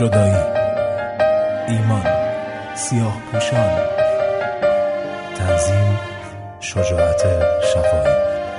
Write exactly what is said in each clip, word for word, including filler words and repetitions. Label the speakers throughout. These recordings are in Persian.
Speaker 1: جدایی، ایمان، سیاه پوشان. تنظیم شجاعت شفاهی.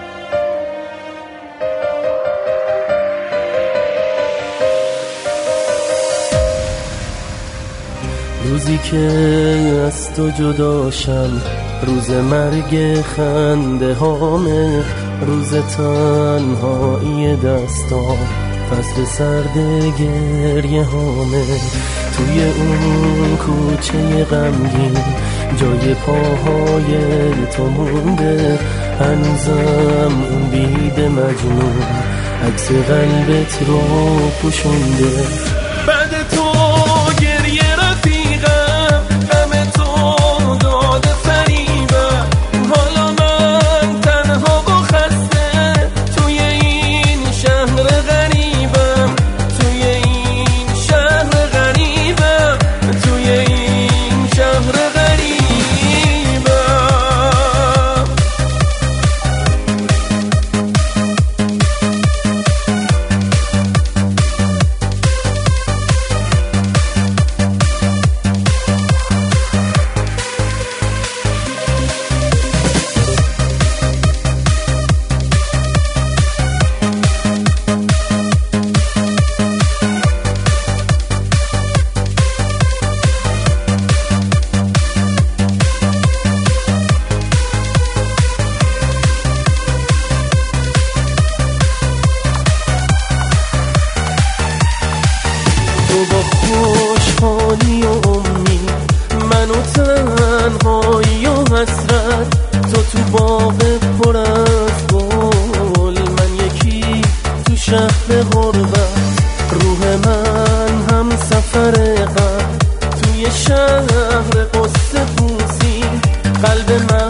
Speaker 2: روزی که از تو جداشم، روز مرگ خنده هامه، روز تنهایی دستام، فصل سرد گریه هامه. توی اون کوچه غمگین جای پاهای تو مونده، هنوزم اون بید مجنون عکس قلبت رو پوشونده. بعد تو گریه رفیقم، غم تو داده فریبم، حالا من تنها و خسته توی این شهر غریبم، توی این شهر غریبم، توی این شهر غریبم. تو با خوشحالی و امید، من و تنهایی و حسرت، تو تو باغ پر از گل، من یکی تو شهر غربت. روح من هم سفر غم توی شهر قصه پوسی، قلب من